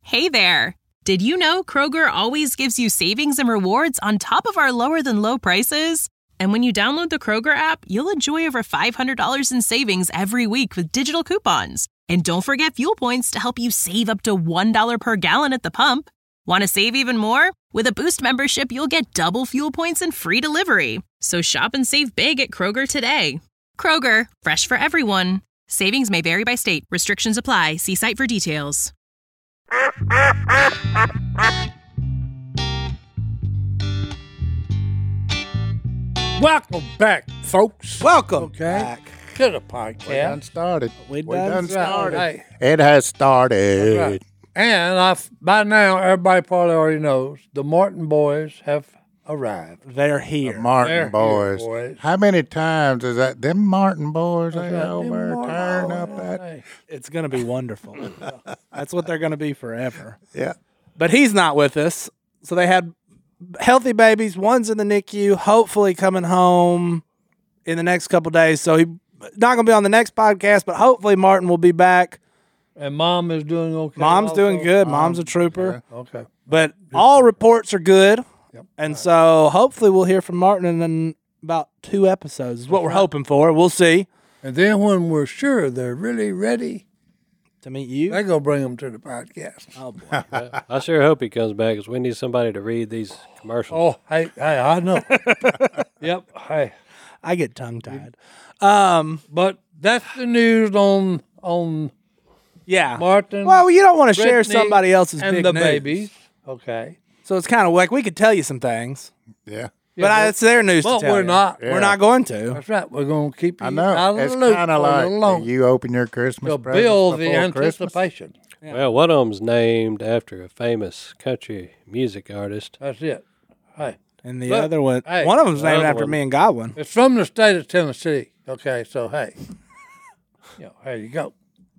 Hey there! Did you know Kroger always gives you savings and rewards on top of our lower-than-low prices? And when you download the Kroger app, you'll enjoy over $500 in savings every week with digital coupons. And don't forget fuel points to help you save up to $1 per gallon at the pump. Want to save even more? With a Boost membership, you'll get double fuel points and free delivery. So shop and save big at Kroger today. Kroger, fresh for everyone. Savings may vary by state. Restrictions apply. See site for details. Welcome back, folks. Welcome back to the podcast. We done started. We done started. Hey, It has started. that's right. And by now, everybody probably already knows the Martin boys have arrived. They're here. The Martin They're here, boys. boys. How many times is that? Them Martin boys ain't Them over Martin turn up boys. that. Hey, It's going to be wonderful. That's what they're going to be forever. Yeah. But he's not with us. So they had healthy babies. One's in the NICU, hopefully coming home in the next couple days. So he's not going to be on the next podcast, but hopefully Martin will be back. And Mom is doing okay. Mom's also? doing good. Mom's a trooper. Okay. But all reports are good. Yep. And so hopefully we'll hear from Martin in about 2 episodes is what we're hoping for. We'll see. And then when we're sure they're really ready, To meet you. they're going to bring them to the podcast. Oh, boy. I sure hope he comes back because we need somebody to read these commercials. Oh, hey, I know. Yep. Hey. I get tongue-tied. But that's the news on Yeah. Martin. Well, you don't want to share Brittany, somebody else's and big the news. babies. Okay. So it's kind of like we could tell you some things, Yeah. but it's their news But to tell we're you. not. We're not going to. That's right. We're going to keep you I know. out of It's the loop kind of for a like little longer. you open your Christmas To presents build the before Christmas. anticipation. Well, one of them's named after a famous country music artist. That's it. Hey, And the Look, other one, hey, one of them's the named other after one- me and Godwin. it's from the state of Tennessee. Okay, so hey, there you go.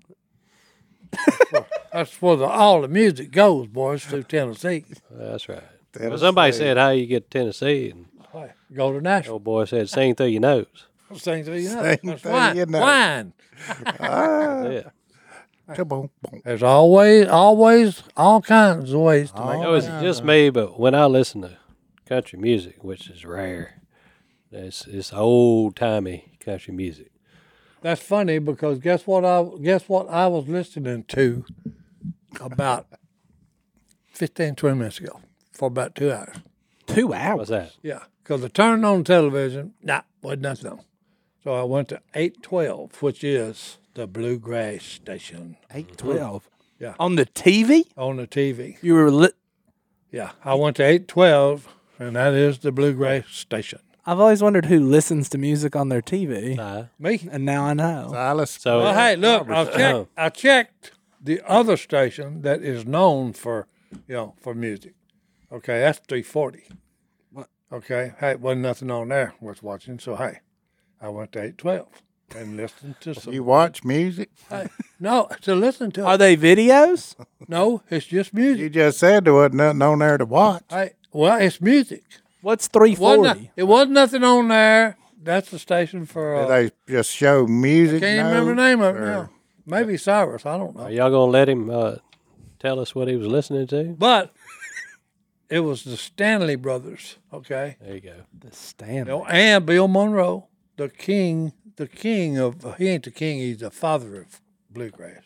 That's where all the music goes, boys, through Tennessee. That's right. Well, Tennessee. somebody said how you get to Tennessee, and Hey, go to the Nashville. old boy said sing through your nose. Sing through your nose. Sing That's through wine. your nose. Wine. Yeah. Kaboom, boom. There's always all kinds of ways to make It was just me, but when I listen to country music, which is rare, it's old timey country music. That's funny because guess what I was listening to about 15, 20 minutes ago for about 2 hours. 2 hours. What's that? Yeah, because I turned on television. Wasn't nothing on. So I went to 812, which is the Bluegrass station 812. Yeah. On the TV? on the TV. You were lit. Yeah, I went to 812, and that is the Bluegrass station. I've always wondered who listens to music on their TV. Me. And now I know. Silas. So Well, hey, look, I checked the other station that is known for, for music. Okay, that's 340. What? Okay, hey, wasn't nothing on there worth watching. So hey, I went to 812 and listened to some. You watch music? Hey, no, to listen to. Are they videos? No, it's just music. You just said there wasn't nothing on there to watch. Hey, well, it's music. What's Wasn't 340? it wasn't nothing on there. That's the station for. They just show music. Can't even remember the name of it or- now. Maybe Cyrus. I don't know. are y'all gonna let him tell us what he was listening to? But it was the Stanley Brothers. Okay. There you go. The stand. And Bill Monroe, the king of, he ain't the king, he's the father of bluegrass.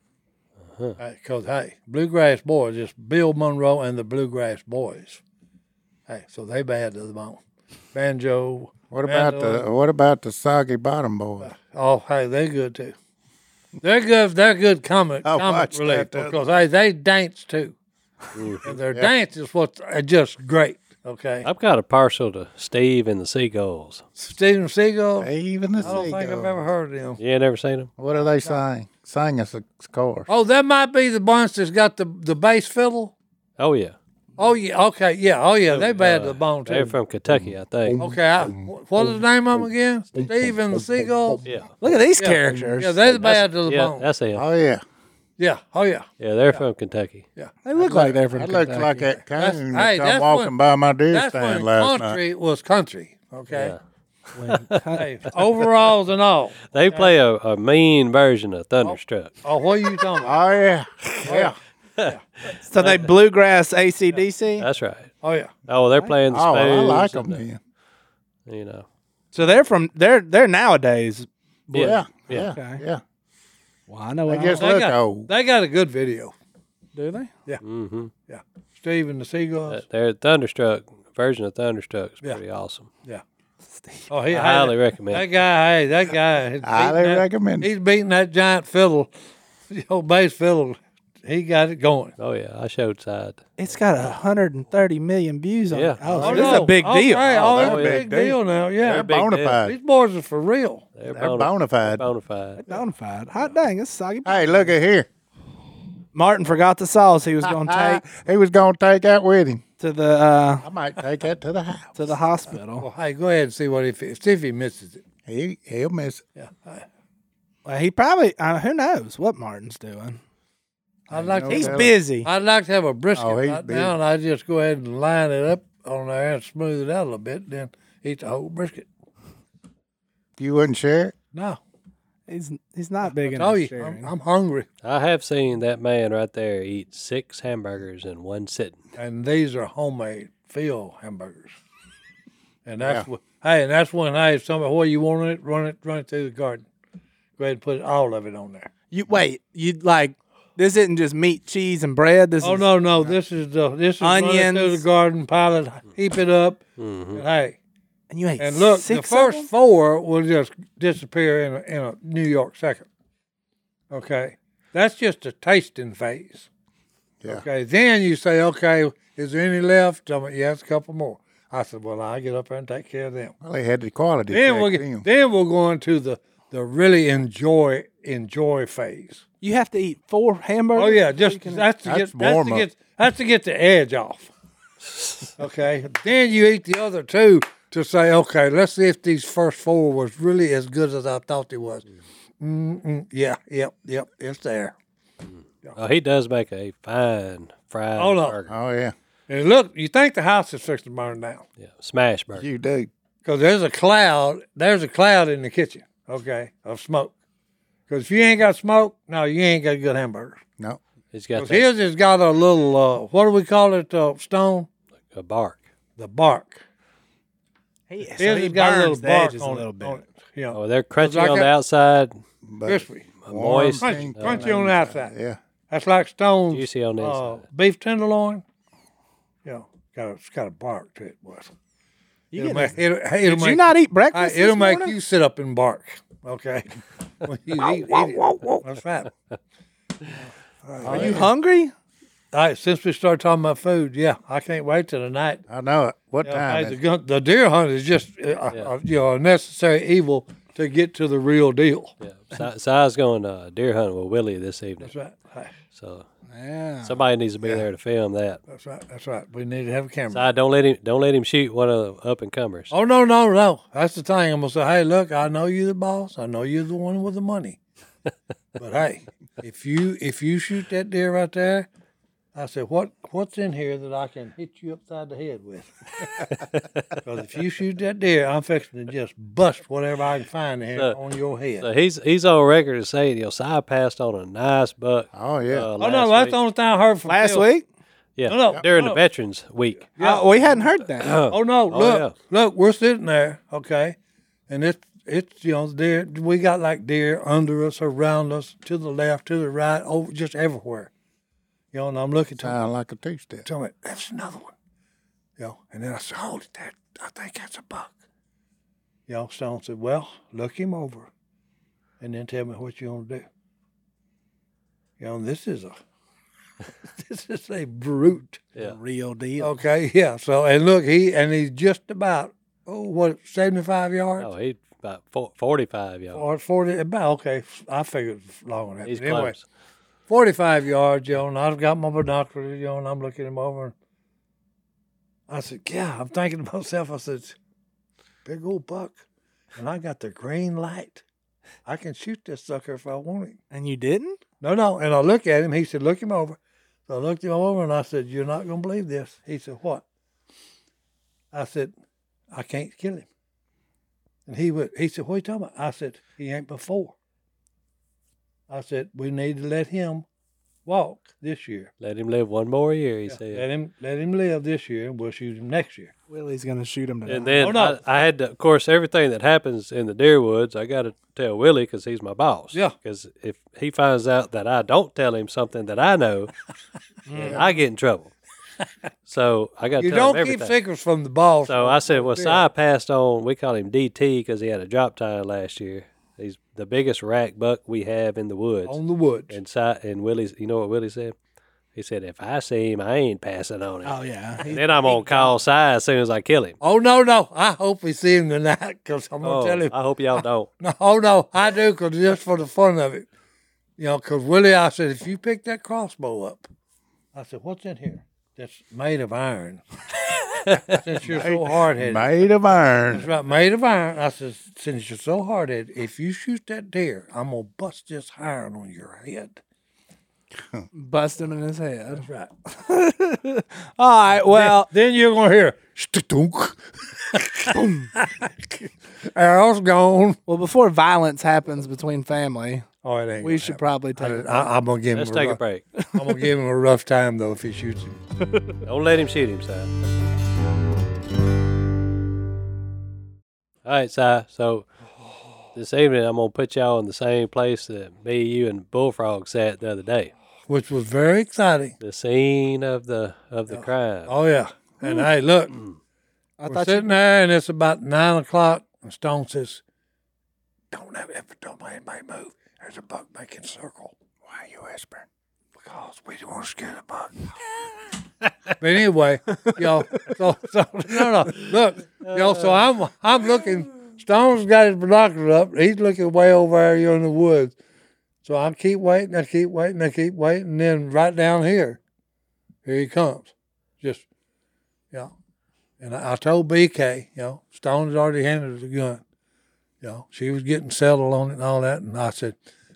Because, hey, Bluegrass Boys, it's Bill Monroe and the Bluegrass Boys. Hey, so they bad to the bone. Banjo. What about the Soggy Bottom Boys? Oh, hey, they're good too. They're good comic watched relief that the other because, hey, they dance too. And their dance is what's just great, okay? I've got a partial to Steve and the Seagulls. Steven Seagal, Even the I don't think I've Seagulls. ever heard of them. You ain't never seen them? What do they sing? Sing us a chorus. Oh, that might be the bunch that's got the bass fiddle. Oh yeah, Oh yeah, okay, yeah, they bad to the bone they're too. from Kentucky, I think. Okay, what is the name of them again? Steve and the Seagulls. Yeah, Look at these characters. Yeah, they're bad to the yeah, bone. that's him. Oh, yeah. Yeah, oh yeah. Yeah, they're from Kentucky. They look like they're from That looked Kentucky. like that coon that hey, come that's walking when- by my deer That's stand when last night. country was country. Okay, Yeah. hey, overalls and all. They play a mean version of Thunderstruck. Oh, what are you talking about? Oh, yeah. Yeah. So they bluegrass ACDC. That's right. Oh yeah. Oh, they're playing the Oh, I Spoons like and them. you know. So they're nowadays. Yeah. Yeah. Okay. Yeah. Well, I know They what just They look got, old. they got a good video. do they? Mm-hmm. Yeah. Steve and the Seagulls. Their Thunderstruck version of Thunderstruck is Yeah. pretty awesome. Yeah. Oh, I highly recommend that it. guy. Hey, that guy. he's Highly beating that- recommend it. He's beating that giant fiddle, bass fiddle. He got it going. Oh yeah, I showed side. It's got 130 million views on Yeah. it. Oh, Oh, this is a big deal. Okay. Oh, Oh, that's that's a big deal now. They're Yeah. big bona deal. fide. These boys are for real. They're bona fide. Bona fide. Bonafide. Hot dang, it's soggy. Hey, look at here. Martin forgot the sauce he was going to take He was going to take that with him. to the I might take that to the house. hospital. Well, hey, go ahead and see what see if he misses it. He'll miss it. Yeah. Well, he probably who knows what Martin's doing. I'd like to. He's busy. I'd like to have a brisket Oh, he's right busy. now, and I just go ahead and line it up on there and smooth it out a little bit, then eat the whole brisket. You wouldn't share it? No, He's not big I enough. told you, sharing. I'm hungry, I have seen that man right there eat 6 hamburgers in one sitting. and these are homemade field hamburgers. And that's what. Hey, and that's when hey, somebody, what you want it, run it through the garden. Go ahead and put all of it on there. You wait. You like this? Isn't just meat, cheese, and bread. This Oh is no, this is run it through Onions. the garden, pile it, heap it up. And, hey, And you ate and look, the 6 first of them? 4 will just disappear in a New York second. Okay, that's just a tasting phase. Yeah. Okay, then you say, okay, is there any left? Tell me, yes, a couple more. I said, well, I'll get up there and take care of them. Well, they had the quality Then check we'll them. then we'll go into the really enjoy phase. You have to eat 4 hamburgers. Oh yeah, before just you can- that's to get the edge off. Okay, then you eat the other 2 to say, okay, let's see if these first 4 was really as good as I thought they was. Yeah, yep, it's there. Oh, he does make a fine fried Hold on. burger. Oh, yeah. And look, you think the house is fixing to burn down Yeah, smash burger. You do. because there's a cloud in the kitchen, okay, of smoke. Because if you ain't got smoke, no, you ain't got good hamburgers. No. He's got Because his has got a little, what do we call it, stone? a bark. The bark. so His he has got a little burns the bark edges on a little it. bit. On it. You know, Oh, they're crunchy like on the that- outside, But crispy. moist, Crunchy, uh, crunchy on the outside. Yeah. That's like Stone's juicy on the inside. beef tenderloin. You know, it's got a bark to it, boys. You It'll get- make, it'll Did make, you not eat breakfast? it'll this make morning? you sit up and bark. Okay, when you eat it. That's right. Are you hungry? All right, since we started talking about food, yeah, I can't wait till the night. I know it. What Hey, time is it? the deer hunt is just a necessary evil to get to the real deal. Yeah. So I was going deer hunting with Willie this evening. That's right. Hey, So Yeah. somebody needs to be there to film that. that's right. That's right. We need to have a camera. So don't let him shoot one of the up and comers. Oh no! That's the thing. I'm gonna say, hey, look, I know you're the boss. I know you're the one with the money. But hey, if you shoot that deer right there, I said, what's in here that I can hit you upside the head with? Because if you shoot that deer, I'm fixing to just bust whatever I can find in here on your head. So he's on record as saying, Si passed on a nice buck. Oh, yeah. Oh no, last that's week. the only thing I heard from Last Phil. week? Yeah, No, during no. the Veterans Week. Oh, we hadn't heard that. Oh no! Oh, Look, we're sitting there, okay, and it's deer. We got like deer under us, around us, to the left, to the right, over just everywhere. And I'm looking to Sound like a two-step. tell me that's another one. And then I said, hold it there. I think that's a buck. Stone said, well, look him over, and then tell me what you want to do. This is a brute. Yeah. Real deal. Okay, yeah. So and look, he's just about 75 yards Oh, he's about 45 yards. or 40. About okay, I figured long enough. He's But anyway, close. 45 yards, and I've got my binoculars, and I'm looking him over. And I said, yeah, I'm thinking to myself. I said, big old buck, and I got the green light. I can shoot this sucker if I want him. And you didn't? No. And I look at him. He said, look him over. So I looked him over, and I said, you're not going to believe this. He said, what? I said, I can't kill him. And he said, what are you talking about? I said, he ain't before. I said, we need to let him walk this year. Let him live one more year, he Yeah, said. let him live this year, and we'll shoot him next year. Willie's gonna shoot him tonight. And then Oh, no. I had to, of course, everything that happens in the deer woods, I got to tell Willie because he's my boss. Yeah. Because if he finds out that I don't tell him something that I know, then I get in trouble. So I got to You tell him don't keep everything. secrets from the boss. So I said, well, Yeah. Si passed on. We call him DT because he had a drop tine last year. He's the biggest rack buck we have in the woods. On the woods. And Willie's, you know what Willie said? He said, if I see him, I ain't passing on him. Oh yeah. And then I'm going to call Si as soon as I kill him. Oh, no. I hope we see him tonight because I'm going to tell him. I hope y'all don't. No, I do because just for the fun of it. You know, because Willie, I said, if you pick that crossbow up, I said, what's in here? That's made of iron. Since you're so hard-headed. Made of iron. That's right, made of iron. I said, since you're so hard-headed, if you shoot that deer, I'm going to bust this iron on your head. Bust him in his head. That's right. All right. Well, Then you're going to hear, stunk. Boom. Arrow's gone. well, before violence happens between family, Oh, it ain't we gonna should happen. probably take. I'm going to give him Let's take a rough, break. I'm going to give him a rough time, though, if he shoots him. Don't let him shoot him, Si. All right, Si. So this evening, I'm going to put y'all in the same place that me, you, and Bullfrog sat the other day. Which was very exciting. The scene of the crime. Oh, yeah. And hey, look, I we're thought sitting there, and it's about 9 o'clock, and Stone says, don't anybody move. There's a buck making circle. Why are you whispering? Because we don't want to scare the buck. But anyway, so no, look, so I'm looking. Stone's got his binoculars up. He's looking way over there, in the woods. So I keep waiting, and then right down here he comes. Just, And I told BK, Stone's already handed her the gun. She was getting settled on it and all that, and I said,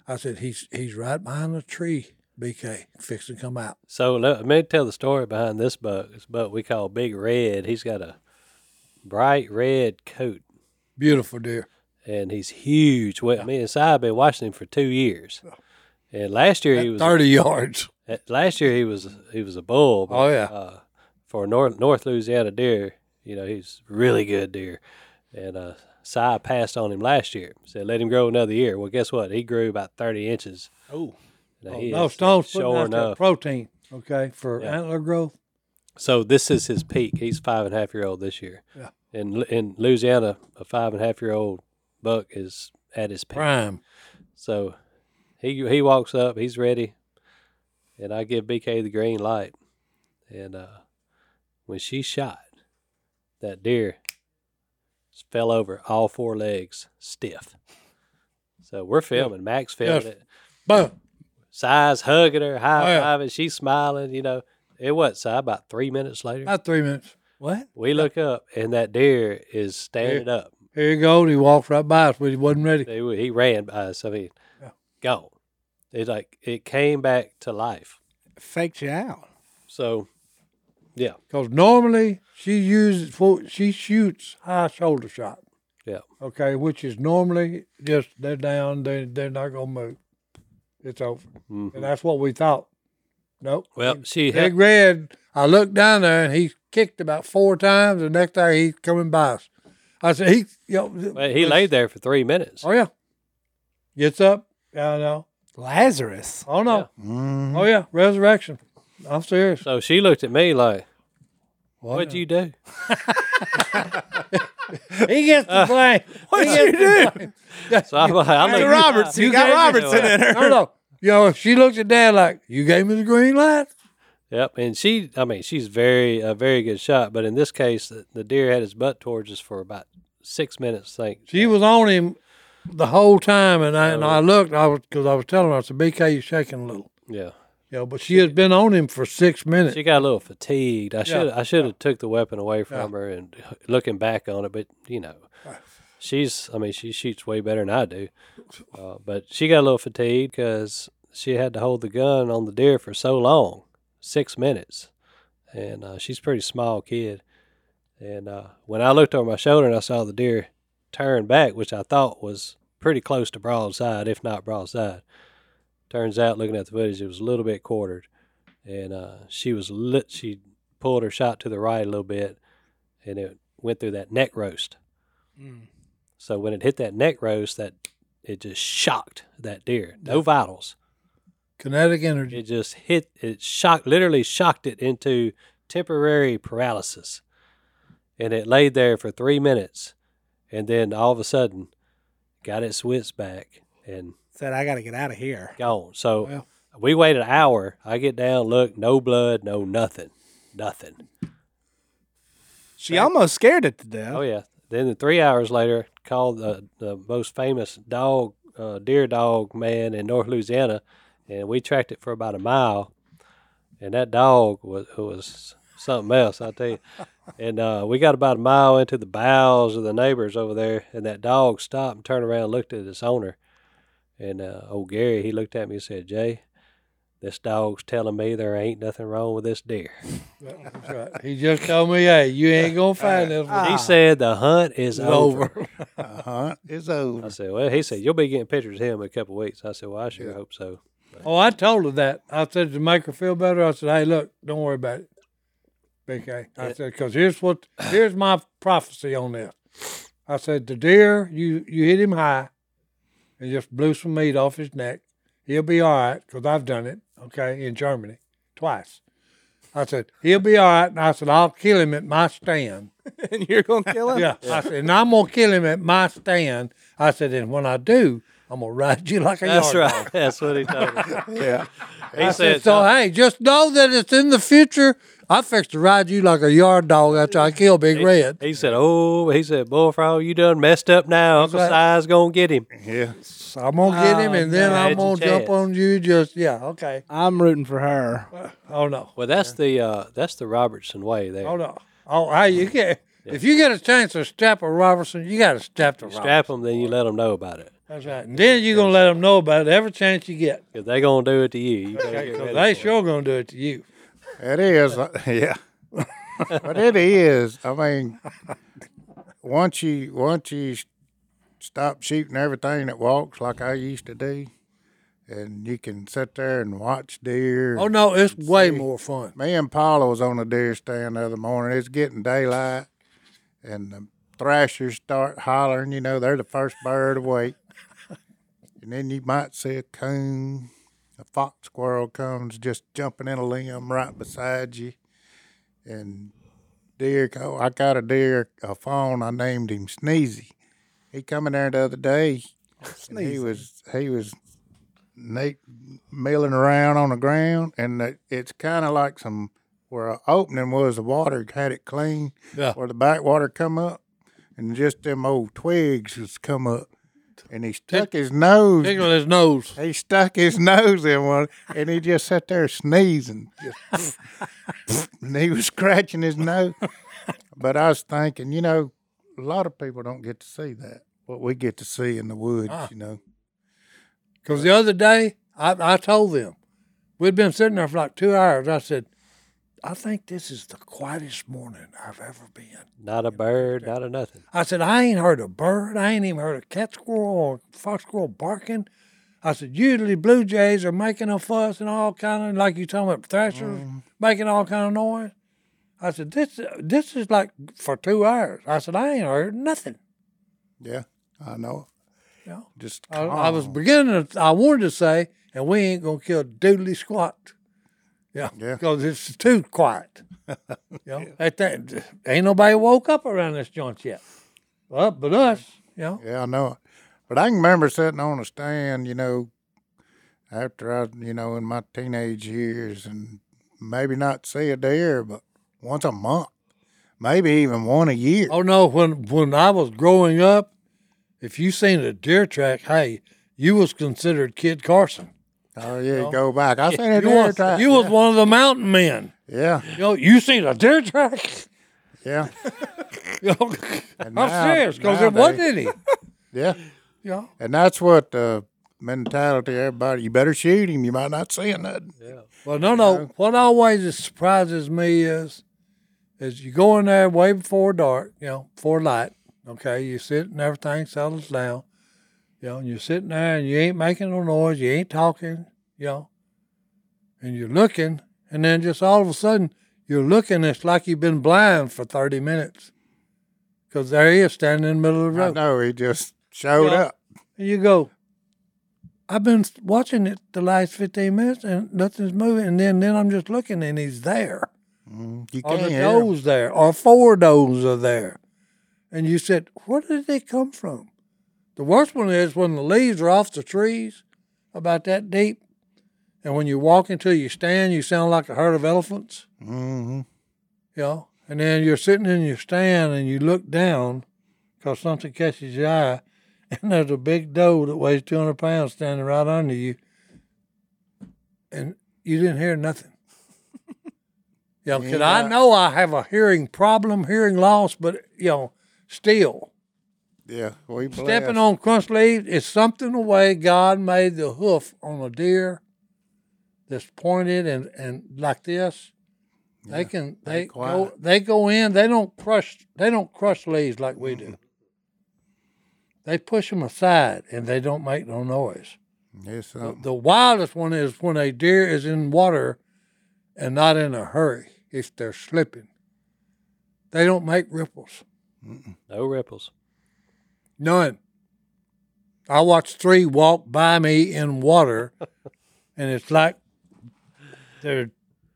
he's right behind the tree, BK, fixing to come out. So let me tell the story behind this buck. This buck we call Big Red. He's got a bright red coat, Beautiful deer. and he's huge. Well, me and Si have been watching him for 2 years. And last year he was 30 yards. last year he was a bull. But, Oh, yeah. For North Louisiana deer, he's really good deer. And Si passed on him last year. Said let him grow another year. Well, guess what? He grew about 30 inches. Oh. Now, No, Stone's putting sure out that enough. protein, okay, for antler growth. So this is his peak. He's 5.5-year-old this year. Yeah. In Louisiana, a 5.5-year-old buck is at his peak. Prime. So he walks up, he's ready, and I give BK the green light. And when she shot, that deer fell over all four legs stiff. So we're filming. Max filming Yes. it. Boom. Si's hugging her, high yeah. fiving. She's smiling. It was Si about 3 minutes later. About 3 minutes. What? We look up, and that deer is standing up. Here you go. He walked right by us, but he wasn't ready. He ran by us. Gone. It's like it came back to life. Faked you out. So, yeah, Because normally she shoots high shoulder shot. yeah. Okay, which is normally just they're down, they're not gonna move. It's over, and that's what we thought. Nope. Well, she Big had, Red. I looked down there and he kicked about 4 times. The next time he's coming by us. I said he laid there for 3 minutes. Oh yeah, gets up. Yeah, I know. Lazarus. Oh no. Oh yeah, resurrection. I'm serious. So she looked at me like, What "What'd you do?" He gets the blame. What'd you do? So I'm like, "I looked Roberts. You got gave me Robertson in her. No. She looked at Dad like, you gave me the green light? Yep, and she's a very good shot. But in this case, the deer had his butt towards us for about 6 minutes. She was on him the whole time, and I looked, because I was telling her, I said, BK, you shaking a little. Yeah, But she has been on him for 6 minutes. she got a little fatigued. I should have took the weapon away from her. And looking back on it, but she shoots way better than I do. But she got a little fatigued because she had to hold the gun on the deer for so long, 6 minutes, and she's a pretty small kid. And when I looked over my shoulder and I saw the deer turn back, which I thought was pretty close to broadside, if not broadside, Turns out, looking at the footage, it was a little bit quartered, and she was lit. She pulled her shot to the right a little bit, and it went through that neck roast. So when it hit that neck roast, it just shocked that deer. No vitals. Kinetic energy. It just literally shocked it into temporary paralysis. And it laid there for 3 minutes. And then all of a sudden, got its wits back and Said, I got to get out of here. gone. So we waited an hour. I get down, look, no blood, no nothing. Nothing. She almost scared it to death. Oh, yeah. Then 3 hours later, called the most famous deer dog man in North Louisiana, and we tracked it for about a mile. And that dog was something else, I'll tell you. And we got about a mile into the bowels of the neighbors over there, and that dog stopped and turned around and looked at its owner. And old Gary, he looked at me and said, Jay, this dog's telling me there ain't nothing wrong with this deer. That's right. He just told me, hey, you ain't going to find this one. He said the hunt is over. It's over. I said, well, he said, you'll be getting pictures of him in a couple of weeks. I said, well, I sure hope so. Oh, I told her that. I said to make her feel better, I said, hey, look, don't worry about it. BK. I said, because here's my prophecy on this. I said, the deer, you hit him high and just blew some meat off his neck. He'll be all right, because I've done it, okay, in Germany, twice. I said, he'll be all right. And I said, I'll kill him at my stand. And you're going to kill him? Yeah. I said, and I'm going to kill him at my stand. I said, and when I do, I'm going to ride you like a That's yard right. dog. That's what he told me. Yeah. I said, so, hey, just know that it's in the future. I fixed to ride you like a yard dog after I kill Big Red. He said, Bullfrog, you done messed up now. Uncle Si's going to get him. Yeah. So I'm going to get him, and then man. I'm Had going to your jump chance. on you. Just, okay. I'm rooting for her. Oh, no. Well, that's the Robertson way there. Oh, no. Oh, hey, you get if you get a chance to strap a Robertson, you got to strap the Robertson. Strap them, then you let them know about it. That's right. And then you're going to let them know about it every chance you get. Because they're going to do it to you. You better get Because ready they for it. sure going to do it to you. It is. Yeah. But it is. I mean, once you stop shooting everything that walks like I used to do, and you can sit there and watch deer. Oh, no, it's way more fun. Me and Paula was on the deer stand the other morning. It's getting daylight, and the thrashers start hollering. You know, they're the first bird awake. And then you might see a coon. A fox squirrel comes just jumping in a limb right beside you. And deer, I got a fawn. I named him Sneezy. He come in there the other day. And he was milling around on the ground, and it's kind of like where an opening was, the water had it clean, where the backwater come up, and just them old twigs has come up, and he stuck his nose. Tickle his nose. He stuck his nose in one, and he just sat there sneezing, and he was scratching his nose. But I was thinking, a lot of people don't get to see that, what we get to see in the woods, Because the other day, I told them, we'd been sitting there for like 2 hours. I said, I think this is the quietest morning I've ever been. Not a bird, not a nothing. I said, I ain't heard a bird. I ain't even heard a cat squirrel or fox squirrel barking. I said, usually blue jays are making a fuss and all kind of, like you talking about thrashers, making all kind of noise. I said, this is like for 2 hours. I said, I ain't heard nothing. Yeah, I know. Yeah. Just I was beginning to, I wanted to say, and we ain't going to kill doodly squat. Yeah. Yeah. Because it's too quiet. Ain't nobody woke up around this joint yet. Well, but us, Yeah, I know it. But I can remember sitting on a stand, after I, in my teenage years, and maybe not see a deer, but once a month, maybe even one a year. Oh, no, when I was growing up, if you seen a deer track, hey, you was considered Kid Carson. Oh, yeah, go back. I seen a deer track. You was one of the mountain men. Yeah, You seen a deer track? yeah, I'm now- serious, because it nowadays- wasn't any. yeah. Yeah. And that's what the mentality, everybody, you better shoot him. You might not see nothing. Yeah. Well, no. What always surprises me is you go in there way before dark, before light. Okay, you sit and everything settles down. And you're sitting there and you ain't making no noise, you ain't talking, you know, and you're looking, and then just all of a sudden you're looking. It's like you've been blind for 30 minutes, because there he is standing in the middle of the I road. know, he just showed up. And you go, I've been watching it the last 15 minutes and nothing's moving. And then I'm just looking and he's there. You Or can't the hear him. does there. Or 4 does are there. And you said, where did they come from? The worst one is when the leaves are off the trees about that deep. And when you walk until you stand, you sound like a herd of elephants. Mm-hmm. You know? And then you're sitting in your stand and you look down because something catches your eye. And there's a big doe that weighs 200 pounds standing right under you. And you didn't hear nothing. You know, because I know I have a hearing problem, hearing loss, but, you know, still. Yeah, we blessed. Stepping on crunch leaves is something the way God made the hoof on a deer that's pointed and like this. They can they go in. They don't crush leaves like we do. They push them aside and they don't make no noise. Yes, The wildest one is when a deer is in water and not in a hurry. If they're slipping, they don't make ripples. No ripples. None. I watched 3 walk by me in water, and it's like they're.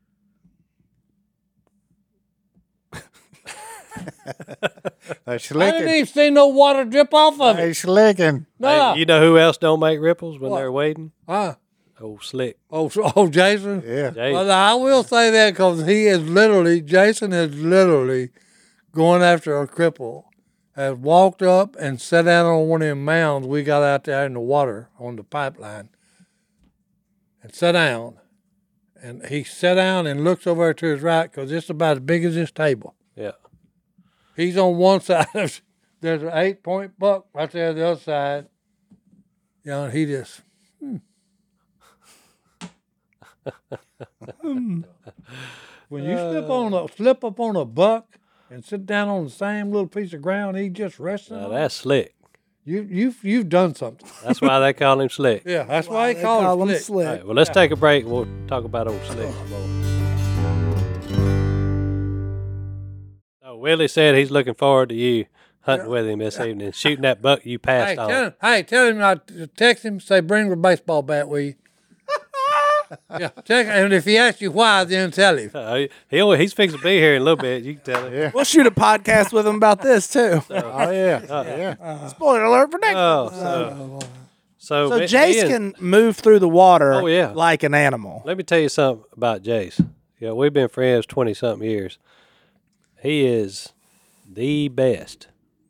They I slicking. didn't even see no water drip off of They it. slicking. No. Hey, you know who else don't make ripples when What? they're wading? Old Slick. Oh, Jason? Yeah. Jay. Well, I will say that because Jason is literally going after a cripple, has walked up and sat down on one of them mounds we got out there in the water on the pipeline and sat down. And he sat down and looks over to his right because it's about as big as this table. Yeah. He's on one side. There's an 8-point buck right there on the other side. You know, and he just, When you slip up on a buck and sit down on the same little piece of ground he just resting Now on, that's Slick. you've done something. That's why they call him Slick. Yeah, that's why They they call him it slick. All right, well, let's take a break and we'll talk about old Slick some more. So Willie said he's looking forward to you hunting with him this evening, shooting that buck you passed on. Tell him I text him, say bring a baseball bat with you. Yeah, check, and if he asks you why, then tell him. He's fixing to be here in a little bit. You can tell him. Yeah. We'll shoot a podcast with him about this too. Oh, yeah. Yeah. Spoiler alert for next. So So me Jace and- can move through the water Oh, yeah. like an animal. Let me tell you something about Jace. Yeah, we've been friends 20-something years. He is the best.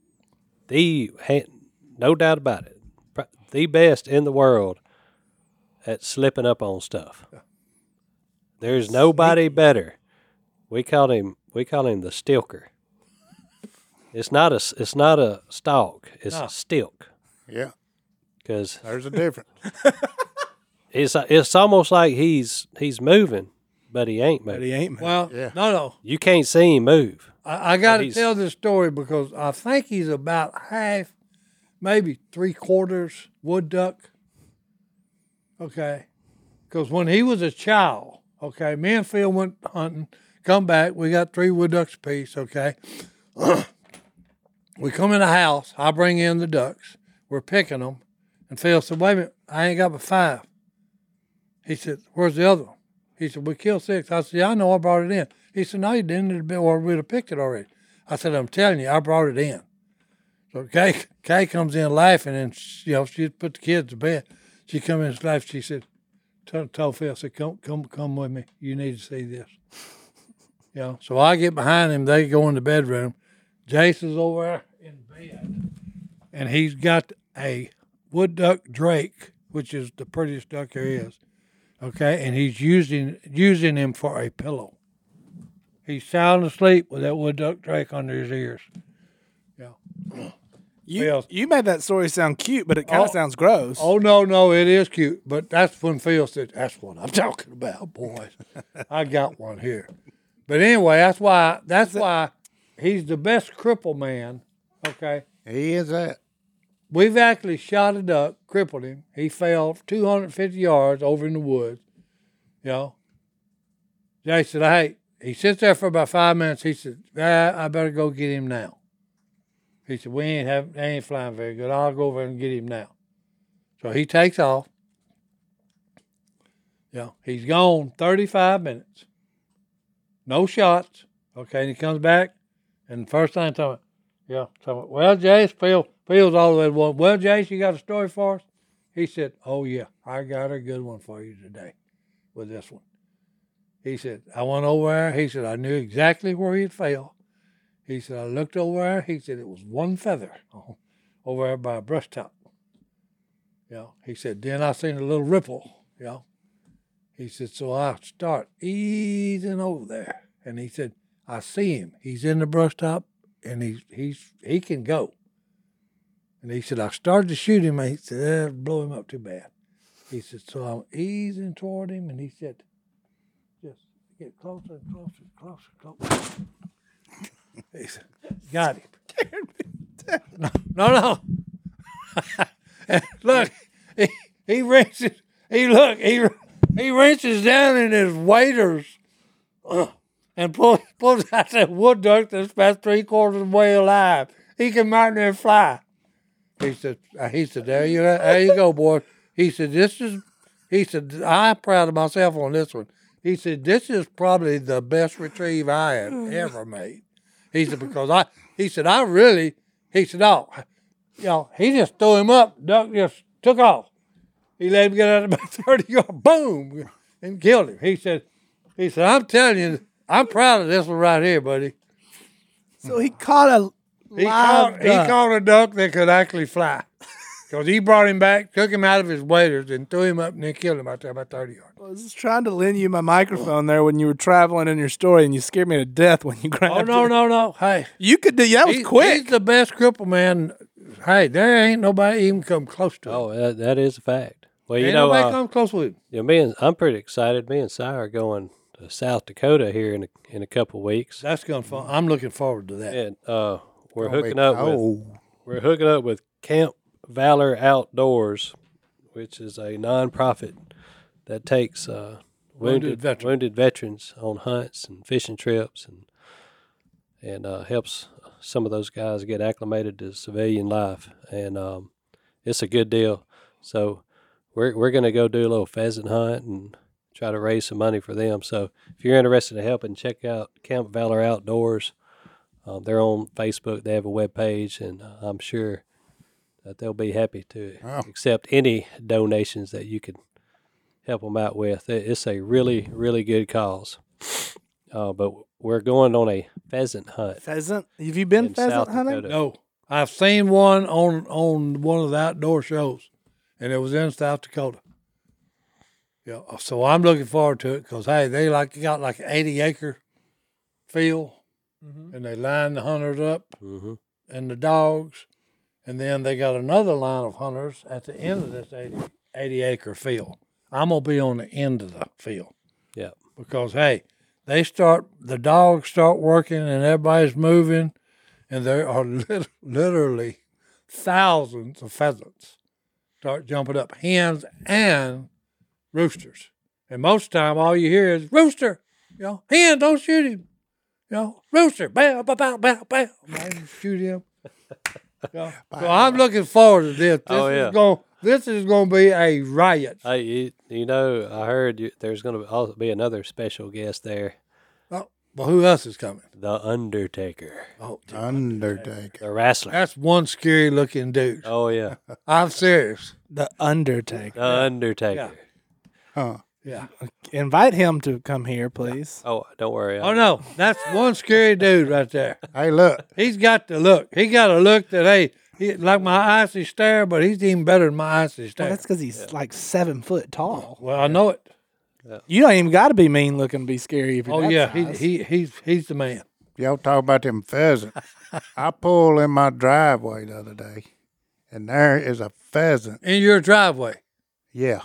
No doubt about it. The best in the world at slipping up on stuff. There's nobody better. We call him the stilker. It's not a stalk. It's a stilk. Yeah. Because There's a difference. it's almost like he's moving, but he ain't moving. But he ain't. Well, Yeah. no. You can't see him move. I got to he's- tell this story because I think he's about half, maybe 3/4 wood duck. Okay. Because when he was a child, okay, me and Phil went hunting, come back, we got 3 wood ducks apiece, okay. We come in the house, I bring in the ducks, we're picking them, and Phil said, wait a minute, I ain't got but 5. He said, where's the other one? He said, we killed 6. I said, yeah, I know, I brought it in. He said, no, you didn't, or we'd have picked it already. I said, I'm telling you, I brought it in. So Kay comes in laughing, and she put the kids to bed. She come in and laughed. She said, told Phil, said, come with me. You need to see this. So I get behind him. They go in the bedroom. Jace is over there in bed, and he's got a wood duck drake, which is the prettiest duck there is. Okay, and he's using him for a pillow. He's sound asleep with that wood duck drake under his ears. Yeah. You made that story sound cute, but it kind of sounds gross. Oh, no, it is cute. But that's when Phil said, that's what I'm talking about, boys. I got one here. But anyway, that's why he's the best cripple man, okay? He is that. we've actually shot a duck, crippled him. He fell 250 yards over in the woods. You know. Jay said, hey, he sits there for about 5 minutes. He said, I better go get him now. He said, they ain't flying very good. I'll go over and get him now. So he takes off. Yeah, he's gone 35 minutes. No shots. Okay, and he comes back, and the first thing talking, well, Jace, Phil's all the way to one. Well, Jace, you got a story for us? He said, oh, yeah, I got a good one for you today with this one. He said, I went over there. He said, I knew exactly where he'd fell. He said, I looked over there. He said, it was one feather over there by a brush top. He said, then I seen a little ripple, He said, so I start easing over there. And he said, I see him. He's in the brush top, and he can go. And he said, I started to shoot him, and he said, blow him up too bad. He said, so I'm easing toward him, and he said, just get closer and closer and closer. He said, got him. No. Look, he reaches, he reaches down in his waders and pulls out that wood duck that's about 3/4 of the way alive. He can out there and fly. He said, there you go, boy. He said, I'm proud of myself on this one. He said, this is probably the best retrieve I have ever made. He said, because he said, he just threw him up, duck just took off. He let him get out about 30 yards, boom, and killed him. He said, I'm telling you, I'm proud of this one right here, buddy. So he caught a live duck. He caught a duck that could actually fly. Because he brought him back, took him out of his waders, and threw him up and then killed him out there about 30 yards. I was just trying to lend you my microphone there when you were traveling in your story, and you scared me to death when you grabbed it. Oh, no. Hey. You could do that. Was quick. He's the best cripple man. Hey, there ain't nobody even come close to him. Oh, that is a fact. Well, ain't nobody come close with him. I'm pretty excited. Me and Si are going to South Dakota here in a couple weeks. That's going to fun. I'm looking forward to that. And we're hooking up with Camp Valor Outdoors, which is a nonprofit that takes wounded veterans on hunts and fishing trips and helps some of those guys get acclimated to civilian life. And it's a good deal. So we're going to go do a little pheasant hunt and try to raise some money for them. So if you're interested in helping, check out Camp Valor Outdoors. They're on Facebook. They have a web page, and I'm sure that they'll be happy to accept any donations that you could help them out with. It's a really, really good cause. But we're going on a pheasant hunt. Pheasant? Have you been pheasant hunting? No. I've seen one on one of the outdoor shows, and it was in South Dakota. Yeah, so I'm looking forward to it because, hey, they got like an 80-acre field, and they line the hunters up and the dogs. And then they got another line of hunters at the end of this 80-acre field. I'm going to be on the end of the field. Yeah. Because, hey, the dogs start working and everybody's moving, and there are literally thousands of pheasants start jumping up, hens and roosters. And most of the time, all you hear is, rooster, hen, don't shoot him. Rooster, bow, bow, bow, bow, bow. Man, shoot him. So I'm looking forward to this. This is going to be a riot. Hey, I heard there's going to also be another special guest there. Oh, well, who else is coming? The Undertaker. Oh, Undertaker. The wrestler. That's one scary looking dude. Oh, yeah. I'm serious. The Undertaker. The Undertaker. Huh. Yeah. Invite him to come here, please. Oh, don't worry. Oh, no. That's one scary dude right there. Hey, look. He's got the look. He got a look that, hey, like my icy stare, but he's even better than my icy stare. Well, that's because he's like 7 foot tall. Well, I know it. You don't even got to be mean looking to be scary if you're Oh, yeah. size. He's the man. Y'all talk about them pheasants. I pulled in my driveway the other day, and there is a pheasant. In your driveway. Yeah.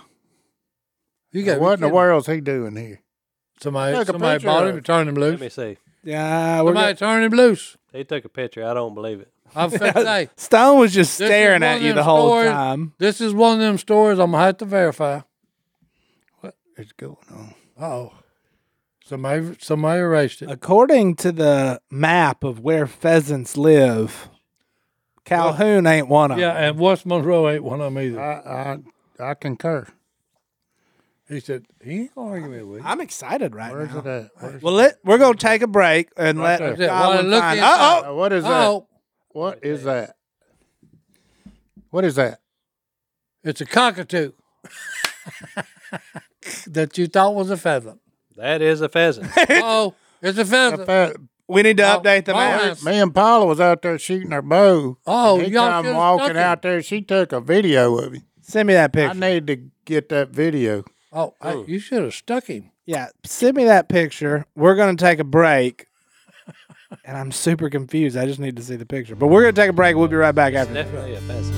You got What in the world's he doing here? Somebody Take a bought picture him of and it. turned him Let loose. me see. Yeah, Somebody turned him loose. He took a picture. I don't believe it. I'm finna say, Stone was just this is staring one at of you them the whole stories- time. This is one of them stories I'm gonna have to verify. What is going on? Oh, somebody erased it. According to the map of where pheasants live, Calhoun ain't one of Yeah, them. and West Monroe ain't one of them either. I concur. He said he ain't gonna argue me with you. I'm excited right Where's now. it at? Where's Well, we're going to take a break and let there. Well, Godwin look find. inside. Oh, what is that? Oh, What is that? What is that? it's a cockatoo that you thought was a pheasant. That is a pheasant. Oh, it's a pheasant. we need to update the oh, map. it's- Me and Paula was out there shooting our bow. Oh, and he y'all come should've walking stuck out there. She took a video of him. Send me that I picture. need to get that video. Oh, hey, you should have stuck him. Yeah, send me that picture. We're going to take a break. And I'm super confused. I just need to see the picture. But we're going to take a break. We'll be right back after this. Definitely a pheasant.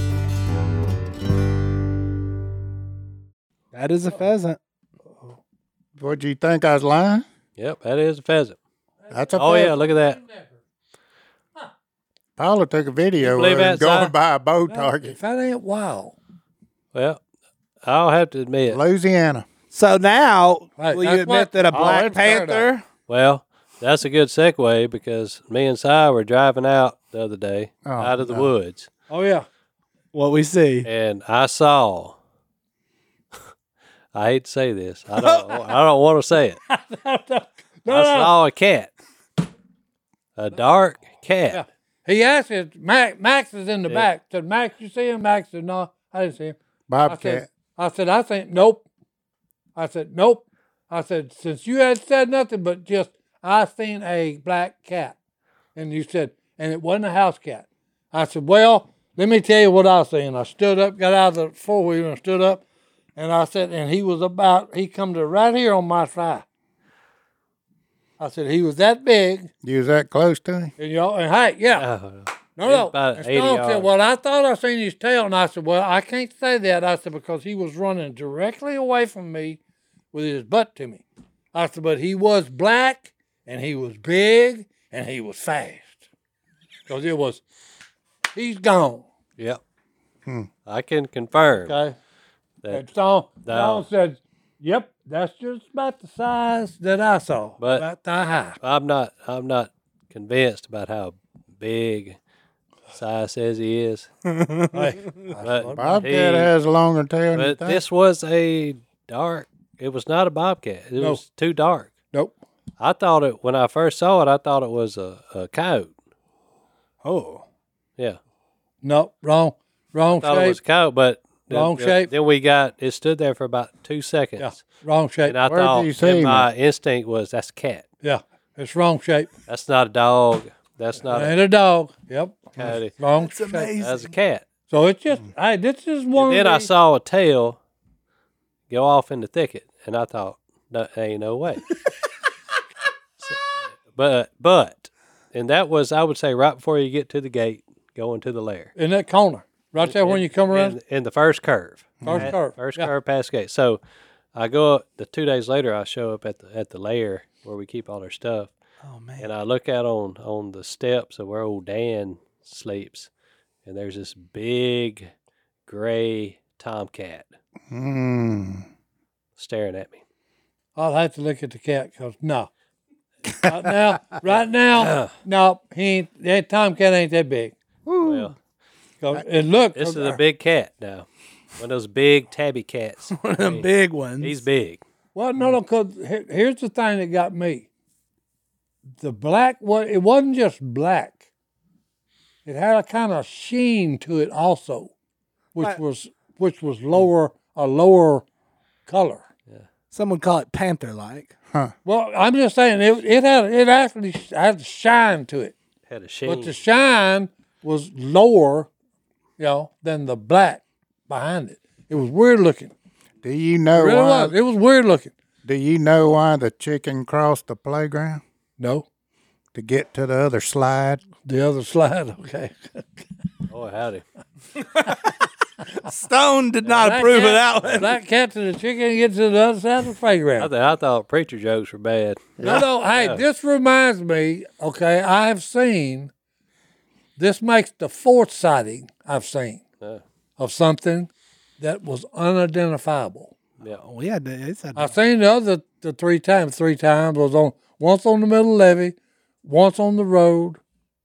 That is a pheasant. What do you think I was lying? Yep, that is a pheasant. That's a Oh pheasant. yeah, look at that. Paula took a video believe of him outside? going by a bow target. If that ain't wild, Well, I'll have to admit. Louisiana. So now, Right, will you that's admit what- that a Oh, Black it's fair Panther? Well, that's a good segue because me and Si were driving out the other day Oh, out of the no. woods, oh yeah, What we see. and I saw. I hate to say this. I don't want to say it. I saw a cat, a dark cat. He asked it. Max is in the back. Said Max, you see him? Max said no, I didn't see him. Bobcat. I said, I think nope. I said nope. I said since you had said nothing but just I seen a black cat, and you said and it wasn't a house cat. I said, well, let me tell you what I seen. I stood up, got out of the 4-wheeler and stood up, and I said, and he come to right here on my thigh. I said he was that big, You was that close to him? and and hey, yeah. Oh, No. about And 80 Stone said, yards. well, I thought I seen his tail. And I said, well, I can't say that. I said, because he was running directly away from me with his butt to me. I said, but he was black and he was big and he was fast. Because he's gone. yep. I can confirm Okay. that. And Stone No. said, yep, that's just about the size that I saw. But- about that high. I'm not convinced about how big Si says he is. Hey, But Bobcat he- has a longer tail than you But think. this was a dark. It was not a bobcat. It No. was too dark. nope. I thought it when I first saw it. I thought it was a coyote. Oh. Yeah, Nope. Wrong thought it was shape. a coyote. But Wrong shape. Then we got it stood there for about 2 seconds, Yeah. Wrong shape. and I Where'd thought you see and him my instinct was that's a cat. Yeah. It's wrong shape. That's not a dog. That's not a And a dog. Yep. coyote. Wrong It's shape. amazing. That's a cat. So it's just, hey, this is one And then of I these- saw a tail go off in the thicket, and I thought, no, ain't no way. But, and that was, I would say, right before you get to the gate, going to the lair. in that corner, right there when you come around. In the first curve. First curve. First Yeah. curve past gate. So I go up, 2 days later, I show up at the lair where we keep all our stuff. Oh, man. And I look out on the steps of where old Dan sleeps, and there's this big gray tomcat staring at me. I'll have to look at the cat because no. Right now, no, he ain't. That tomcat ain't that big. Well, 'Cause- And look, this is a big cat now. One of those big tabby cats. One of them big ones. He's big. well, no, because here's the thing that got me. The black one, it wasn't just black. It had a kind of sheen to it also, which was a lower color. Some would call it panther-like. Well, I'm just saying it actually had shine to it, Had a sheen. but the shine was lower, than the black behind it. It was weird looking. Do you It know really why? was. It was weird looking. Do you know why the chicken crossed the playground? No, To get to the other slide. the other slide. Okay. Oh, howdy. Stone did not approve of that one. Black cat to the chicken and get to the other side of the playground. I thought preacher jokes were bad. No, hey, this reminds me, okay, I have seen This makes the fourth sighting I've seen Yeah. of something that was unidentifiable. Yeah. Oh, yeah, it's I've seen the three times. Three times was on once on the middle levee, once on the road,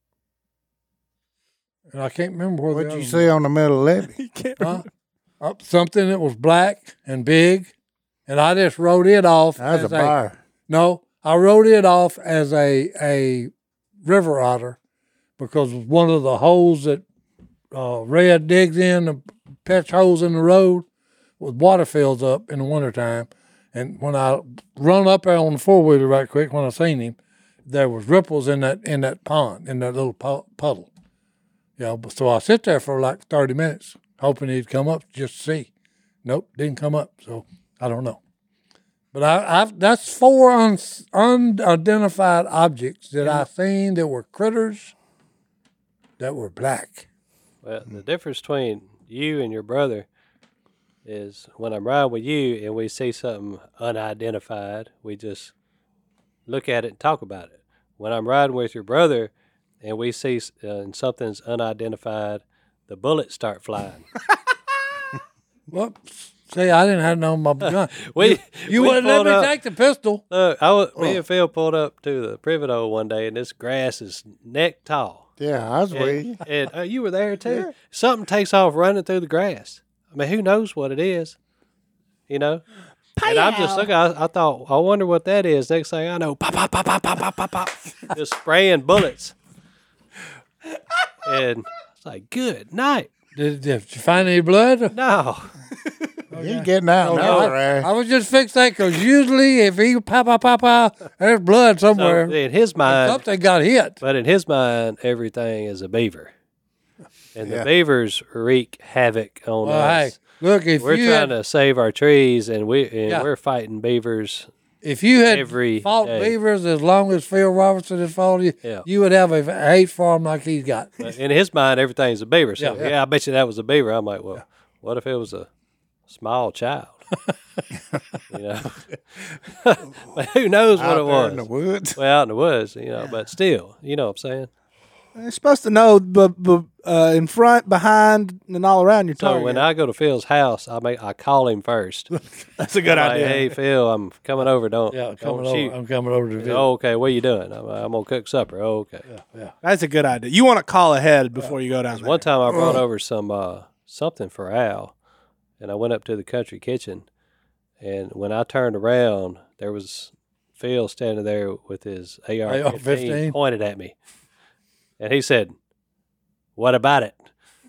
and I can't remember where. What'd you see on the middle levee? Huh? Something that was black and big, and I just wrote it off. That's a as bar. No, I wrote it off as a river otter because one of the holes that Red digs in, the patch holes in the road, with water fills up in the wintertime. And when I run up there on the four-wheeler right quick, when I seen him, there was ripples in that pond, in that little puddle. So I sit there for like 30 minutes, hoping he'd come up just to see. Nope, didn't come up. So I don't know. But that's 4 unidentified objects that I seen that were critters that were black. Well, the difference between you and your brother is when I'm riding with you and we see something unidentified, we just look at it and talk about it. When I'm riding with your brother and we see something's unidentified, the bullets start flying. Well, see, I didn't have no my gun. We wouldn't let pulled me up- take the pistol. Look, me and Phil pulled up to the privet hole one day, and this grass is neck tall. Yeah, I was with you. And you were there too. Something takes off running through the grass. I mean, who knows what it is? You know. And I'm just looking. I thought, I wonder what that is. Next thing I know, pop, pop, pop, pop, pop, pop, pop, pop, just spraying bullets. And it's like, good night. Did you find any blood? No. You getting out now, right? I was just fixated because usually if he pop, there's blood So somewhere. in his mind, Something got hit. but in his mind, everything is a beaver, and the Yeah. beavers wreak havoc on Well, hey, us. look, if We're you trying had, to save our trees, and Yeah. we're fighting beavers. if you had every fought day. beavers as long as Phil Robertson had fought you, Yeah. you would have a hate for him like he's got. But in his mind, everything's a beaver. So Yeah. yeah, I bet you that was a beaver. I'm like, well, what if it was a small child? You know, but who knows what Out it there was? in the woods. Well, out in the woods, you know. But still, you know what I'm saying. You're supposed to know, but in front, behind, and all around your So target. when I go to Phil's house, I call him first. That's a good Like, idea. hey Phil, I'm coming over. Don't Yeah, don't shoot. I'm coming over to visit. Oh, okay. What are you doing? I'm gonna cook supper. Oh, okay. That's a good idea. You want to call ahead before you go down there. One time I brought over some something for Al, and I went up to the country kitchen, and when I turned around, there was Phil standing there with his AR-15 AR-15 pointed at me, and he said, "What about it?"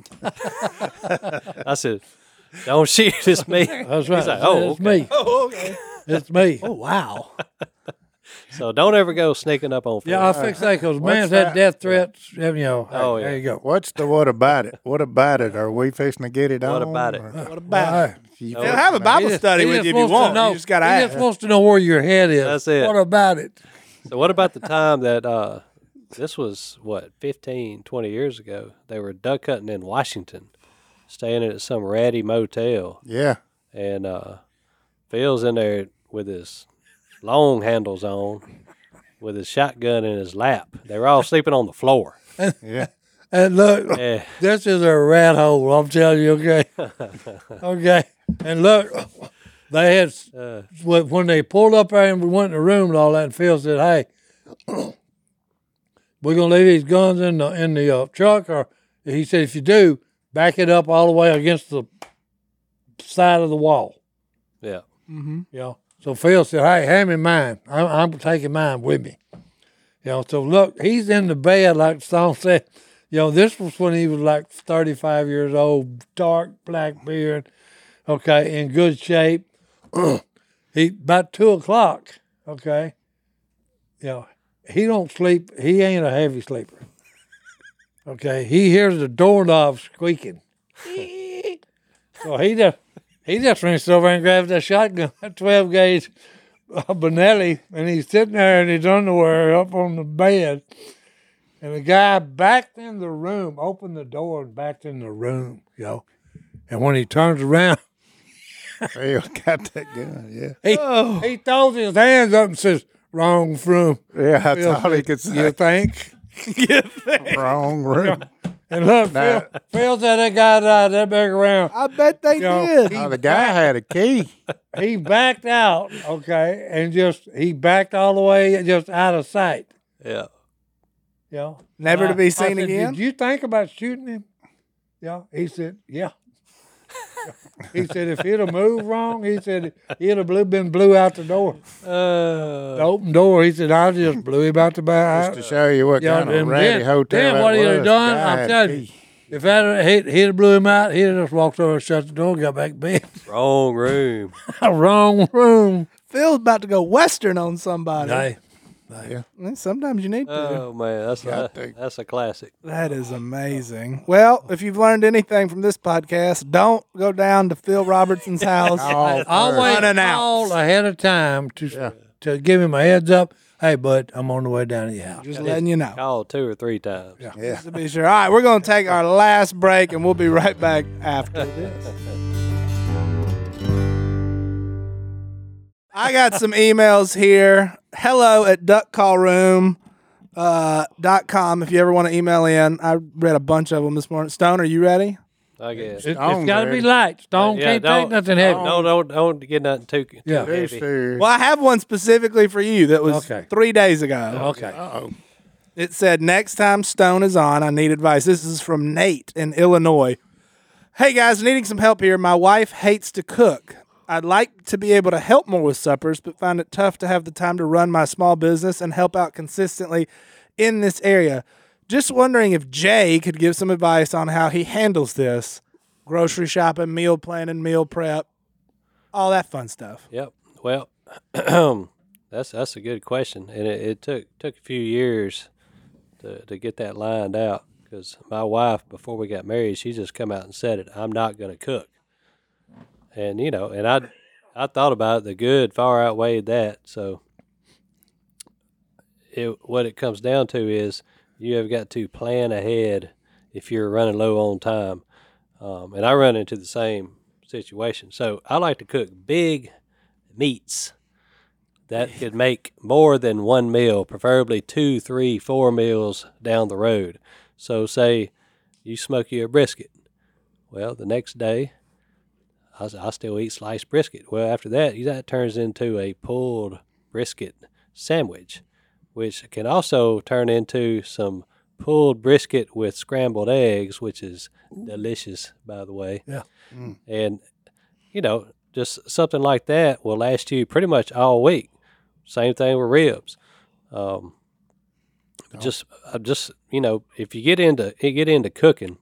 I said, "Don't shoot, it's me." That's right. He's like, "Oh, it's okay." me. Oh, okay. It's me. Oh, wow. So don't ever go sneaking up on Phil. Yeah, I fixed that because man's that? had death threats. You know, Oh, there yeah. you go. What's the what about it? What about it? Are we fixing to get it on? What about it? or- What about Well, it? You Oh, They'll have a Bible He just- study he with just you if you wants to want. know- You just got to He ask. just wants to know where your head is. That's it. What about it? So what about the time that this was, 15, 20 years ago, they were duck hunting in Washington, staying at some ratty motel, Yeah. and Phil's in there with his long handles on, with his shotgun in his lap. They were all sleeping on the floor. Yeah. And look, Yeah. this is a rat hole. I'm telling you, okay, okay. And look, they had when they pulled up there and we went in the room and all that. And Phil said, "Hey, we're gonna leave these guns in the truck." Or he said, "If you do, back it up all the way against the side of the wall." Yeah. You know. So Phil said, "Hey, hand me mine. I'm taking mine with me." You know. So look, he's in the bed like the song said. You know, this was when he was like 35 years old, dark black beard, okay, in good shape. He about 2:00, okay. You know, he don't sleep. He ain't a heavy sleeper. Okay, he hears the doorknob squeaking. So he just reached over and grabbed that shotgun, that 12 gauge Benelli, and he's sitting there in his underwear up on the bed. And the guy backed in the room, opened the door and backed in the room, you know. And when he turns around, Phil got that gun. Yeah. he throws his hands up and says, "Wrong room." Yeah, that's all he could You say. think? Wrong room. And look, Phil said that guy died that back around. I bet they did. Oh, the guy had a key. He backed out, okay, and he backed all the way just out of sight. Yeah. You know? Never to be I seen said, again? Did you think about shooting him? Yeah. He said, yeah. He said if he'd have moved wrong, he said he'd have been blew out the door. The open door. He said I just blew him out the back. Just to show you what kind of and ratty hotel then that what he'd was. have done, The guy I'm had a telling you, key. if he'd have blew him out, he'd have just walked over, shut the door, got back to bed. Wrong room. Wrong room. Phil's about to go Western on somebody. Hey, Sometimes you need to. Oh man, that's a classic. That is amazing. Well, if you've learned anything from this podcast, don't go down to Phil Robertson's house. Oh, always Unannounced. call ahead of time to give him a heads up. Hey, bud, I'm on the way down to your house. Just letting you know. Call 2 or 3 times. yeah. Just to be sure. All right, we're going to take our last break, and we'll be right back after this. I got some emails here. hello@duckcallroom.com if you ever want to email in. I read a bunch of them this morning. Stone, are you ready? I guess. It's Stone got to be ready. light. Stone can't take nothing heavy. Don't get nothing too Yeah. Too heavy. serious. Well, I have one specifically for you that was Okay. 3 days ago. Okay. Uh-oh. It said, next time Stone is on, I need advice. This is from Nate in Illinois. Hey, guys, needing some help here. My wife hates to cook. I'd like to be able to help more with suppers, but find it tough to have the time to run my small business and help out consistently in this area. Just wondering if Jay could give some advice on how he handles this. Grocery shopping, meal planning, meal prep, all that fun stuff. Yep. Well, that's a good question, and it took a few years to get that lined out, because my wife, before we got married, she just come out and said it. I'm not going to cook. And, and I thought about it. The good far outweighed that. So what it comes down to is you have got to plan ahead if you're running low on time. And I run into the same situation. So I like to cook big meats that could make more than one meal, preferably 2, 3, 4 meals down the road. So say you smoke you a brisket. Well, the next day, I still eat sliced brisket. Well, after that turns into a pulled brisket sandwich, which can also turn into some pulled brisket with scrambled eggs, which is delicious, by the way. Yeah. And, just something like that will last you pretty much all week. Same thing with ribs. Just if you get into cooking,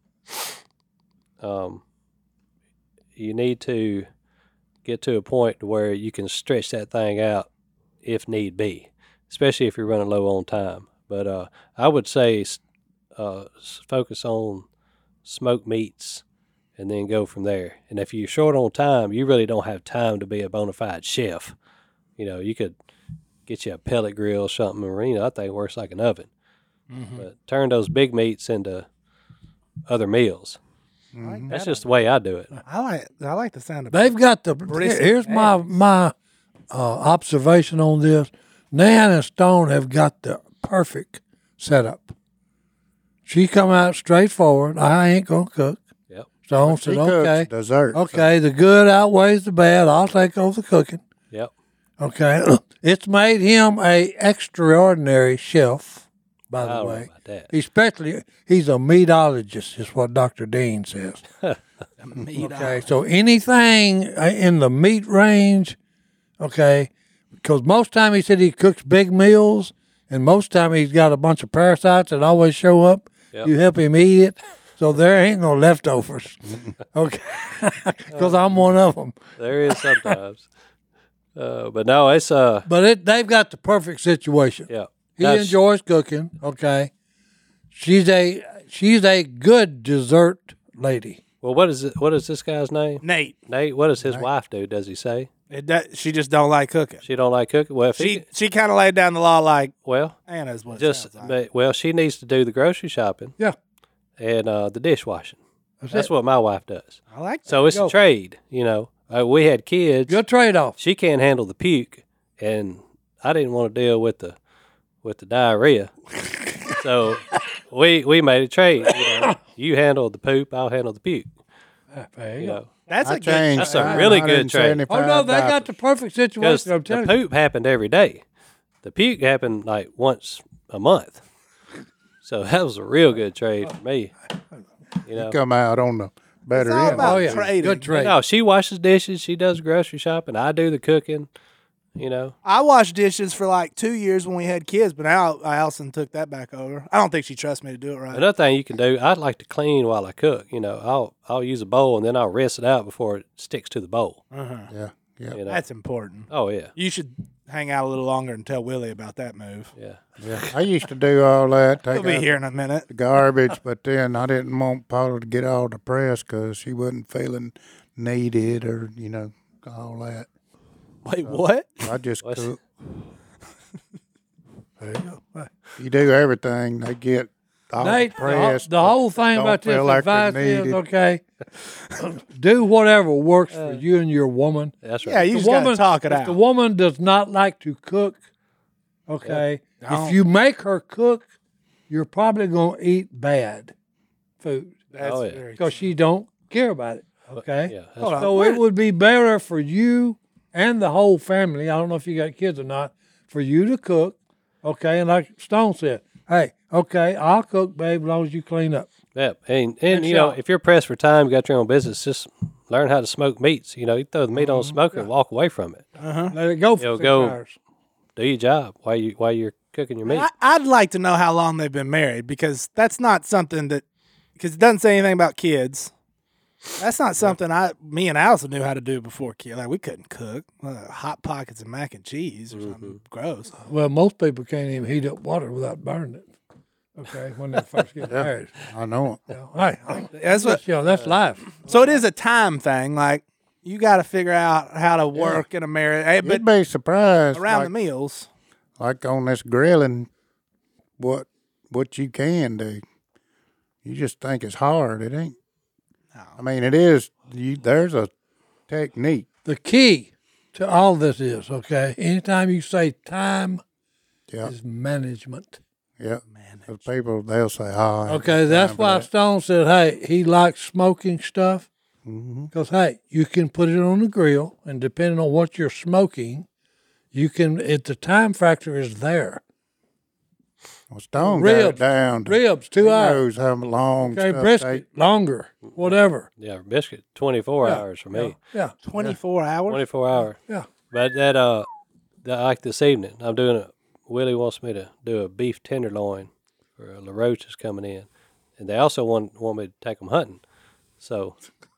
you need to get to a point where you can stretch that thing out if need be, especially if you're running low on time. But I would say focus on smoked meats and then go from there. And if you're short on time, you really don't have time to be a bona fide chef. You could get you a pellet grill or something, or that thing works like an oven. Mm-hmm. But turn those big meats into other meals. Mm-hmm. That's just the way I do it. I like the sound of They've got the. Brisket Here's my observation on this. Nan and Stone have got the perfect setup. She come out straightforward. I ain't gonna cook. Yep. Stone She said, cooks okay, dessert. okay. The good outweighs the bad. I'll take over the cooking. Yep. Okay, it's made him a extraordinary chef. By I the don't know way, about that. especially he's a meatologist, is what Dr. Dean says. Okay, so anything in the meat range, okay, because most time he said he cooks big meals, and most time he's got a bunch of parasites that always show up. Yep. You help him eat it, so there ain't no leftovers. Okay, because I'm one of them. There is sometimes. But no, it's But they've got the perfect situation. yeah. He That's- enjoys cooking. Okay, she's a good dessert lady. Well, what is this guy's name? Nate. Nate. What does his wife do? Does he say She just don't like cooking. she don't like cooking? Well, if She kind of laid down the law like Anna's what it just sounds like. well, she needs to do the grocery shopping Yeah, and the dishwashing. That's it. what my wife does. I like that. So it's a trade, We had kids. good trade off. She can't handle the puke, and I didn't want to deal with the diarrhea. So we made a trade. You handle the poop, I'll handle the puke. There you You go. know, That's I a good. changed That's a really good trade. Oh no, they got the perfect because situation. I'm the telling you. poop happened every day. The puke happened like once a month. So that was a real good trade for me. You know, come out on the better It's all end. about Oh yeah, trading. good trade. no, she washes dishes, she does grocery shopping, I do the cooking. You know, I washed dishes for like 2 years when we had kids, but now Allison took that back over. I don't think she trusts me to do it right. another thing you can do, I'd like to clean while I cook. You know, I'll use a bowl and then I'll rinse it out before it sticks to the bowl. Yeah, yeah. You know, That's important. oh yeah, You should hang out a little longer and tell Willie about that move. yeah. Yeah, I used to do all that. He'll Take be out here in a minute. the garbage, but then I didn't want Paula to get all depressed because she wasn't feeling needed or all that. Wait, what? I just What's- cook. There you go. You do everything, they get all Nate, depressed. the whole thing don't about this feel like they're advice is needed. okay. Do whatever works for you and your woman. That's right. Yeah, you The just gotta woman, talk it if out. the woman does not like to cook, okay, if you make her cook, you're probably going to eat bad food That's Oh, yeah. very because she don't care about it. Okay, Yeah, that's Hold on. so it would be better for you and the whole family. I don't know if you got kids or not, for you to cook. Okay, and like Stone said, hey, okay, I'll cook, babe, as long as you clean up. yeah. And you know, shot. if you're pressed for time, you got your own business, just learn how to smoke meats. You know, you throw the meat on a smoker and walk away from it. Let it go for It'll 6 go- hours. Do your job while you're cooking your meat. I'd like to know how long they've been married because that's not something that because it doesn't say anything about kids. That's not something me and Allison knew how to do before kids. Like we couldn't cook hot pockets and mac and cheese or something gross. Well, most people can't even heat up water without burning it. Okay, when they first get married. I know it. You know, hey, That's what. that's life. So it is a time thing. Like you got to figure out how to work in a marriage, but You'd be surprised, around like, the meals. like on this grilling, what you can do. You just think it's hard. It ain't. I mean, it is. There's a technique. The key to all this is, okay, anytime you say time Yeah, is management. yeah. The people they'll say, "Oh, I ain't Okay, got that's time for why that." Stone said, hey, he likes smoking stuff. Because, hey, you can put it on the grill, and depending on what you're smoking, you can, the time factor is there. Well, Stone got it Ribs, down. To, Ribs, he 2 hours. knows how long Okay, stuff brisket, longer, whatever. Yeah, biscuit 24 hours for me. Yeah, 24 hours. 24 hour. yeah. But like this evening, I'm doing Willie wants me to do a beef tenderloin for LaRoche is coming in, and they also want me to take them hunting. So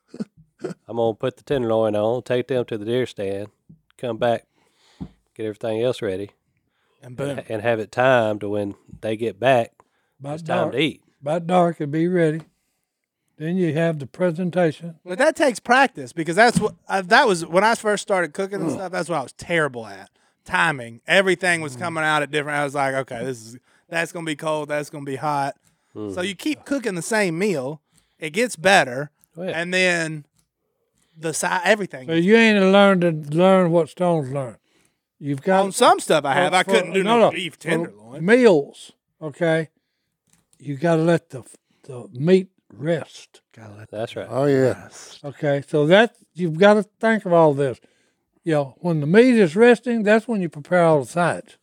I'm gonna put the tenderloin on, take them to the deer stand, come back, get everything else ready, And boom. and have it timed to when they get back. About It's time dark. to eat. About dark and be ready. Then you have the presentation. But that takes practice because that's what that was when I first started cooking and stuff. That's what I was terrible at. Timing. Everything was coming out at different. I was like, okay, that's gonna be cold. That's gonna be hot. So you keep cooking the same meal. It gets better, Oh, yeah. and then the side everything. So you ain't learn what Stone's learned. You've got On some stuff I have, I couldn't do no beef for tenderloin. meals. Okay, you got to let the meat rest. That's right. Oh yeah, Okay, so that you've got to think of all this. You know, when the meat is resting, that's when you prepare all the sides.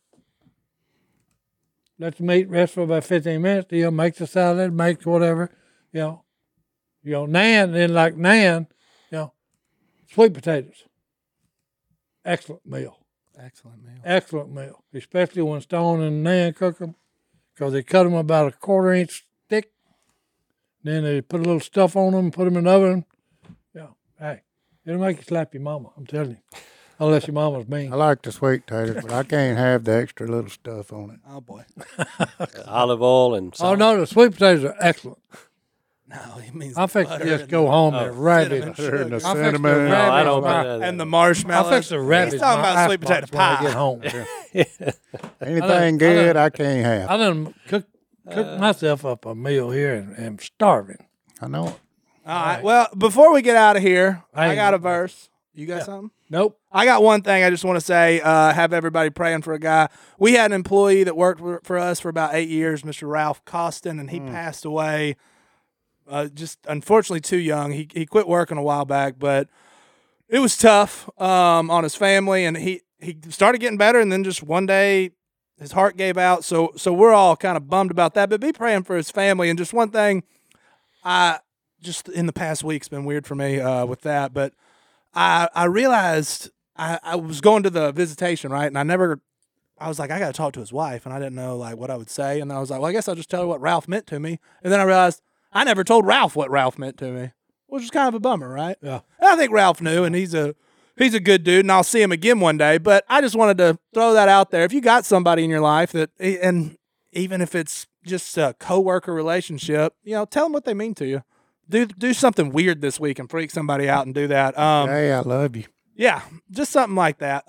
Let the meat rest for about 15 minutes. You know, make the salad, make whatever. You know, Nan. Then like Nan, sweet potatoes. Excellent meal. Excellent meal. Excellent meal, especially when Stone and Nan cook them, because they cut them about a 1/4 inch thick. Then they put a little stuff on them, put them in the oven. Yeah, hey, it'll make you slap your mama. I'm telling you, unless your mama's mean. I like the sweet taters, but I can't have the extra little stuff on it. Oh boy. Olive oil and Oh salt. no, the sweet potatoes are excellent. No, he means I fix butter to just and go home and wrap cinnamon it. sugar. And the I fix the cinnamon. No, I don't rabbits. put that and the in. marshmallows. I fix the rabbits. He's talking my about sweet icebox potato when I pie. get home. Anything good, I can't have. I done cook myself up a meal here and am starving. I know it. All right. Well, before we get out of here, I Hey. got a verse. You got something? Nope. I got one thing I just want to say, have everybody praying for a guy. We had an employee that worked for us for about 8 years, Mr. Ralph Costin, and he passed away just unfortunately too young. He quit working a while back, but it was tough on his family, and he started getting better, and then just one day his heart gave out. So we're all kind of bummed about that, but be praying for his family. And just one thing, just in the past week, it's been weird for me with that, but I realized I was going to the visitation, right? And I was like, I got to talk to his wife, and I didn't know like what I would say. And I was like, well, I guess I'll just tell her what Ralph meant to me. And then I realized I never told Ralph what Ralph meant to me, which is kind of a bummer, right? Yeah. And I think Ralph knew, and he's a good dude, and I'll see him again one day. But I just wanted to throw that out there. If you got somebody in your life that, and even if it's just a coworker relationship, tell them what they mean to you. Do something weird this week and freak somebody out and do that. Hey, I love you. Yeah, just something like that.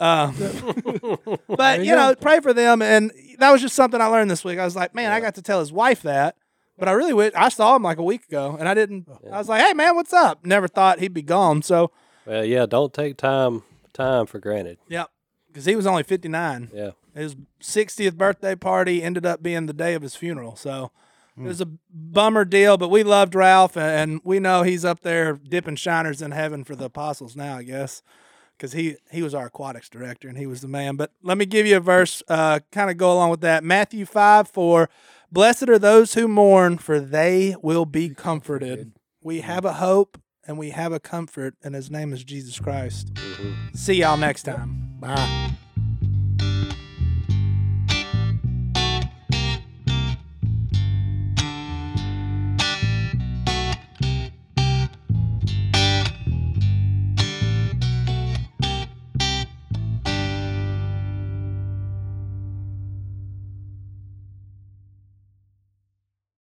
But, pray for them. And that was just something I learned this week. I was like, man, I got to tell his wife that. But I really wish, I saw him like a week ago, and I didn't. I was like, hey, man, what's up? Never thought he'd be gone. So, well, yeah, don't take time for granted. yeah, because he was only 59. Yeah. His 60th birthday party ended up being the day of his funeral. So it was a bummer deal, but we loved Ralph, and we know he's up there dipping shiners in heaven for the apostles now, I guess, because he was our aquatics director, and he was the man. But let me give you a verse, kind of go along with that. Matthew 5:4, blessed are those who mourn, for they will be comforted. We have a hope, and we have a comfort, and his name is Jesus Christ. See y'all next time. Bye.